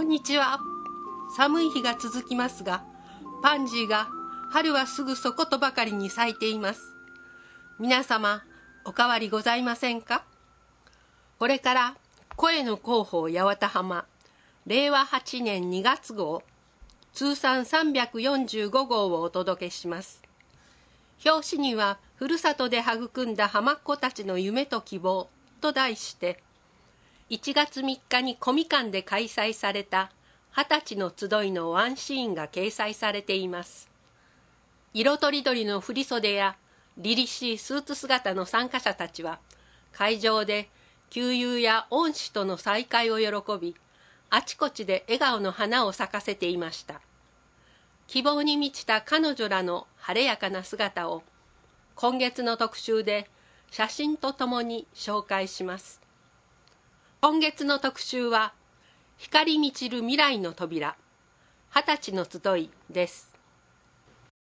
んにちは。寒い日が続きますが、パンジーが春はすぐそことばかりに咲いています。皆様、おかわりございませんか？これから声の広報八幡浜令和8年2月号通算345号をお届けします。表紙にはふるさとで育んだ浜っ子たちの夢と希望と題して1月3日にコミカンで開催された20歳の集いのワンシーンが掲載されています。色とりどりの振袖や凛々しいスーツ姿の参加者たちは会場で旧友や恩師との再会を喜び、あちこちで笑顔の花を咲かせていました。希望に満ちた彼女らの晴れやかな姿を今月の特集で写真とともに紹介します。今月の特集は光満ちる未来の扉20歳の集いです。